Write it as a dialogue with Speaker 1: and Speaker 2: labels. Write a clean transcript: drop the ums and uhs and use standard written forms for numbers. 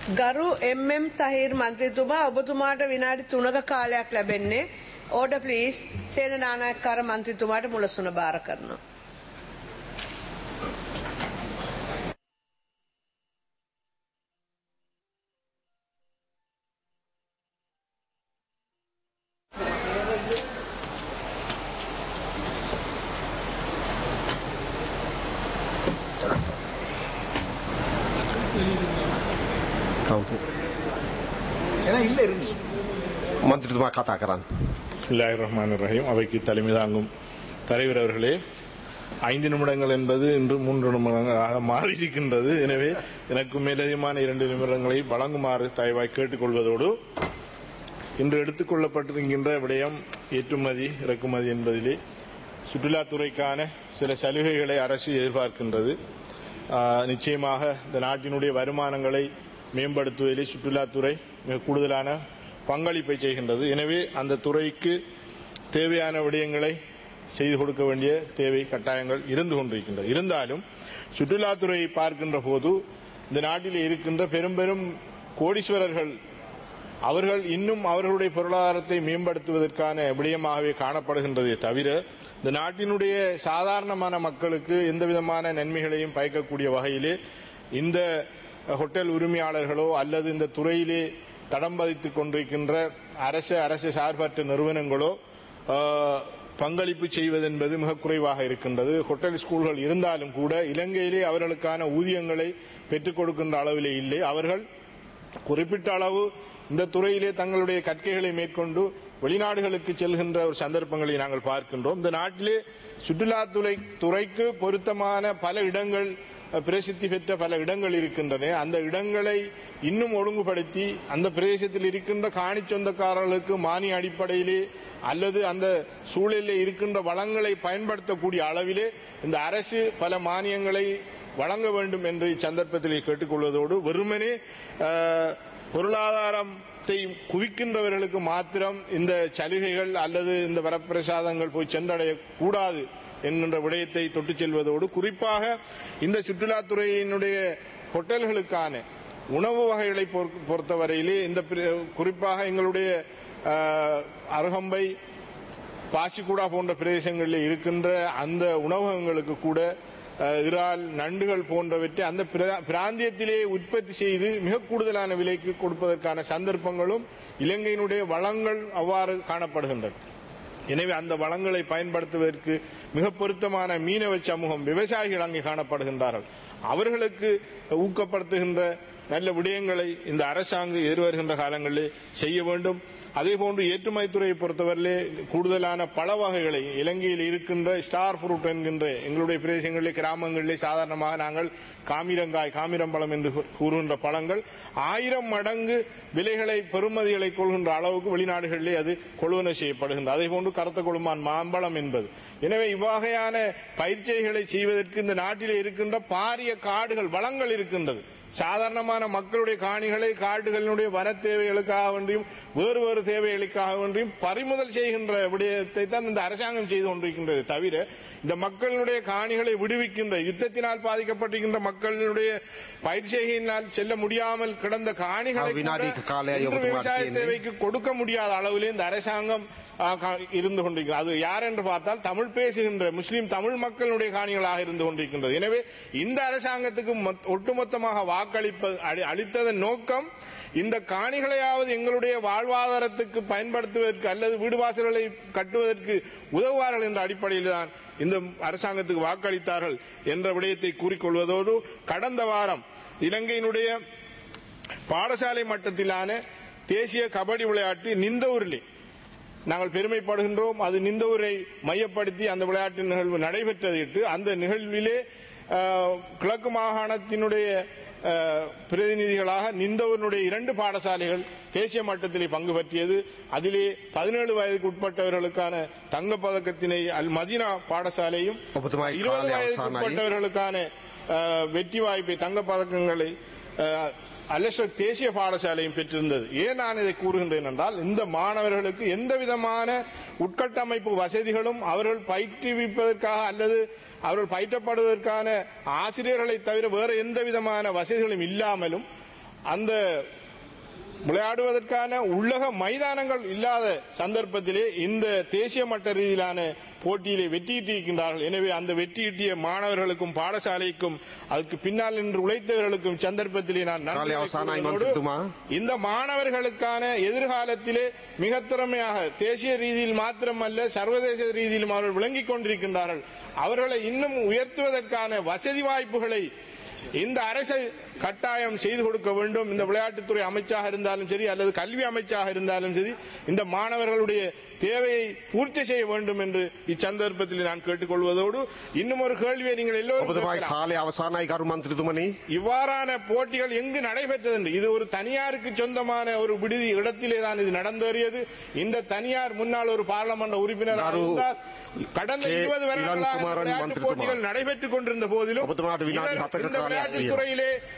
Speaker 1: ගරු එම්.එම්. තහිර් මන්ත්‍රීතුමා ඔබතුමාට විනාඩි 3ක කාලයක් ලැබෙන්නේ. Order please. සේනානායකකාර මන්ත්‍රීතුමාට මුලසුන බාර කරනවා.
Speaker 2: மந்திரித்துமா கதா கரான்.
Speaker 3: பிஸ்மில்லாஹிர் ரஹ்மானிர் ரஹீம். அவைக்கு தலைமை தாங்கும் தலைவர் அவர்களே, 5 நிமிடங்கள் என்பது இன்று 3 நிமிடங்களாக மாறியிருக்கின்றது. எனவே எனக்கு மேலதிகமான 2 நிமிடங்களை வழங்குமாறு தயவாய் கேட்டுக்கொள்வதோடு, இன்று எடுத்துக்கொள்ளப்பட்டிருக்கின்ற விடயம் ஏற்றுமதி இறக்குமதி என்பதிலே சுற்றுலாத்துறைக்கான சில சலுகைகளை அரசு எதிர்பார்க்கின்றது. நிச்சயமாக இந்த நாட்டினுடைய வருமானங்களை மேம்படுத்துவதிலே சுற்றுலாத்துறை மிக கூடுதலான பங்களிப்பை செய்கின்றது. எனவே அந்த துறைக்கு தேவையான விடயங்களை செய்து கொடுக்க வேண்டிய தேவை கட்டாயங்கள் இருந்து கொண்டிருக்கின்றது. இருந்தாலும் சுற்றுலாத்துறையை பார்க்கின்ற போது இந்த நாட்டில் இருக்கின்ற பெரும் பெரும் கோடீஸ்வரர்கள் அவர்கள் இன்னும் அவர்களுடைய பொருளாதாரத்தை மேம்படுத்துவதற்கான விடயமாகவே காணப்படுகின்றதே தவிர, இந்த நாட்டினுடைய சாதாரணமான மக்களுக்கு எந்த விதமான நன்மைகளையும் பயக்கக்கூடிய வகையிலே இந்த ஹோட்டல் உரிமையாளர்களோ அல்லது இந்த துறையிலே தடம் பதித்துக் கொண்டிருக்கின்ற அரசு சார்பற்ற நிறுவனங்களோ பங்களிப்பு செய்வதென்பது மிக குறைவாக இருக்கின்றது. ஹோட்டல் ஸ்கூல்கள் இருந்தாலும் கூட இலங்கையிலே அவர்களுக்கான ஊதியங்களை பெற்றுக் கொடுக்கின்ற அளவிலே இல்லை. அவர்கள் குறிப்பிட்ட அளவு இந்த துறையிலே தங்களுடைய கற்கைகளை மேற்கொண்டு வெளிநாடுகளுக்கு செல்கின்ற ஒரு சந்தர்ப்பங்களை நாங்கள் பார்க்கின்றோம். இந்த நாட்டிலே சுற்றுலாத்துறைக்கு பொருத்தமான பல இடங்கள், பிரசித்தி பெற்ற பல இடங்கள் இருக்கின்றன. அந்த இடங்களை இன்னும் ஒழுங்குபடுத்தி அந்த பிரதேசத்தில் இருக்கின்ற காணி சொந்தக்காரர்களுக்கு மானிய அடிப்படையிலே அல்லது அந்த சூழலில் இருக்கின்ற வளங்களை பயன்படுத்தக்கூடிய அளவிலே இந்த அரசு பல மானியங்களை வழங்க வேண்டும் என்று இச்சந்தர்ப்பத்தில் கேட்டுக்கொள்வதோடு, வெறுமனே பொருளாதாரத்தை குவிக்கின்றவர்களுக்கு மாத்திரம் இந்த சலுகைகள் அல்லது இந்த வரப்பிரசாதங்கள் போய் சென்றடையக்கூடாது என்கின்ற விடயத்தை தொட்டுச் செல்வதோடு, குறிப்பாக இந்த சுற்றுலாத்துறையினுடைய ஹோட்டல்களுக்கான உணவு வகைகளை பொறுத்தவரையிலே இந்த குறிப்பாக எங்களுடைய அருகம்பை, பாசிக்குடா போன்ற பிரதேசங்களில் இருக்கின்ற அந்த உணவகங்களுக்கு கூட இறால், நண்டுகள் போன்றவற்றை அந்த பிராந்தியத்திலே உற்பத்தி செய்து மிக கூடுதலான விலைக்கு கொடுப்பதற்கான சந்தர்ப்பங்களும் இலங்கையினுடைய வளங்கள் அவ்வாறு காணப்படுகின்றன. எனவே அந்த வளங்களை பயன்படுத்துவதற்கு மிக பொருத்தமான மீனவ சமூகம், விவசாயிகள் அங்கே காணப்படுகின்றார்கள். அவர்களுக்கு ஊக்கப்படுத்துகின்ற நல்ல விடயங்களை இந்த அரசாங்கம் எதிர்வருகின்ற காலங்களில் செய்ய வேண்டும். அதேபோன்று ஏற்றுமதித்துறையை பொறுத்தவரையிலே கூடுதலான பல வகைகளை இலங்கையில் இருக்கின்ற ஸ்டார் ஃப்ரூட் என்கின்ற எங்களுடைய பிரதேசங்களிலே கிராமங்களிலே சாதாரணமாக நாங்கள் காமிரம்பழம் என்று கூறுகின்ற பழங்கள் 1000 மடங்கு விலைகளை பெறுமதிகளை கொள்கின்ற அளவுக்கு வெளிநாடுகளிலே அது கொள்வனவு செய்யப்படுகின்றது. அதேபோன்று கருத்த கொழுமான் மாம்பழம் என்பது. எனவே இவ்வகையான பயிற்சிகளை செய்வதற்கு இந்த நாட்டிலே இருக்கின்ற பாரிய காடுகள், வளங்கள் இருக்கின்றது. சாதாரணமான மக்களுடைய காணிகளை காடுகளினுடைய வன தேவைகளுக்காக வேண்டியும் வேறு வேறு தேவைகளுக்காக வேண்டியும் பறிமுதல் செய்கின்ற விடயத்தை தான் இந்த அரசாங்கம் செய்து கொண்டிருக்கின்றது. தவிர இந்த மக்களுடைய காணிகளை விடுவிக்கின்ற, யுத்தத்தினால் பாதிக்கப்பட்டிருக்கின்ற மக்களுடைய பயிர் செய்கையினால் செல்ல முடியாமல் கிடந்த காணிகளை விவசாய தேவைக்கு கொடுக்க முடியாத அளவிலே இந்த அரசாங்கம் இருந்து கொண்டிருக்கிறது. அது யார் என்று பார்த்தால் தமிழ் பேசுகின்ற முஸ்லிம் தமிழ் மக்களுடைய காணிகளாக இருந்து கொண்டிருக்கின்றது. எனவே இந்த அரசாங்கத்துக்கு ஒட்டுமொத்தமாக அளித்ததன் நோக்கம் இந்த காணிகளையாவது எங்களுடைய வாழ்வாதாரத்துக்கு பயன்படுத்துவதற்கு அல்லது வீடு வாசல்களை கட்டுவதற்கு உதவுவார்கள் என்ற அடிப்படையில் தான் இந்த அரசாங்கத்துக்கு வாக்களித்தார்கள் என்ற விடயத்தை கூறிக்கொள்வதோடு, கடந்த வாரம் இலங்கையினுடைய பாடசாலை மட்டத்திலான தேசிய கபடி விளையாட்டு நிந்தவூரிலே நாங்கள் பெருமைப்படுகின்றோம். அது நிந்தவூரை மையப்படுத்தி அந்த விளையாட்டு நிகழ்வு நடைபெற்றதையிட்டு அந்த நிகழ்விலே கிழக்கு மாகாணத்தினுடைய பிரதிநிதிகளாக நிந்தவூரினுடைய 2 பாடசாலைகள் தேசிய மட்டத்திலே பங்கு பற்றியது. அதிலே 17 வயதுக்கு உட்பட்டவர்களுக்கான தங்கப்பதக்கத்தினை அல் மதீனா பாடசாலையும் 20 வயதுக்கு உட்பட்டவர்களுக்கான வெற்றி வாய்ப்பை தங்கப்பதக்கங்களை அலெஸ்டர் தேசிய பாடசாலையும் பெற்றிருந்தது. ஏன் நான் இதை கூறுகின்றேன் என்றால், இந்த மாணவர்களுக்கு எந்த விதமான உட்கட்டமைப்பு வசதிகளும் அவர்கள் பயிற்றுவிப்பதற்காக அல்லது அவர்கள் பயிற்றப்படுவதற்கான ஆசிரியர்களை தவிர வேறு எந்த விதமான வசதிகளும் இல்லாமலும் அந்த விளையாடுவதற்கான உள்ளக மைதானங்கள் இல்லாத சந்தர்ப்பத்திலே இந்த தேசிய மட்ட ரீதியிலான போட்டியிலே வெற்றியிட்டிருக்கின்றார்கள். எனவே அந்த வெற்றியிட்டிய மாணவர்களுக்கும் பாடசாலைக்கும் அதுக்கு பின்னால் நின்று உழைத்தவர்களுக்கும் சந்தர்ப்பத்திலே நான் இந்த மாணவர்களுக்கான எதிர்காலத்திலே மிக திறமையாக தேசிய ரீதியில் மாத்திரமல்ல சர்வதேச ரீதியிலும் அவர்கள் விளங்கிக் கொண்டிருக்கின்றார்கள். அவர்களை இன்னும் உயர்த்துவதற்கான வசதி வாய்ப்புகளை இந்த அரசு கட்டாயம் செய்து கொடுக்க வேண்டும். இந்த விளையாட்டுத்துறை அமைச்சாக இருந்தாலும் சரி அல்லது கல்வி அமைச்சாக இருந்தாலும் சரி இந்த மாணவர்களுடைய தேவையை பூர்த்தி செய்ய வேண்டும் என்று இச்சந்தர்ப்பத்தில் நான் கேட்டுக்கொள்வதோடு இன்னும் ஒரு கேள்வியை நீங்கள் எல்லோரும் இவ்வாறான போட்டிகள் எங்கு நடைபெற்றது? இது ஒரு தனியாருக்கு சொந்தமான ஒரு விடுதி இடத்திலே தான் இது நடந்தேறியது. இந்த தனியார் முன்னாள் ஒரு பாராளுமன்ற உறுப்பினர் கடந்த 20 வருடங்களாக போட்டிகள் நடைபெற்றுக் கொண்டிருந்த போதிலும் விளையாட்டுத்துறையிலே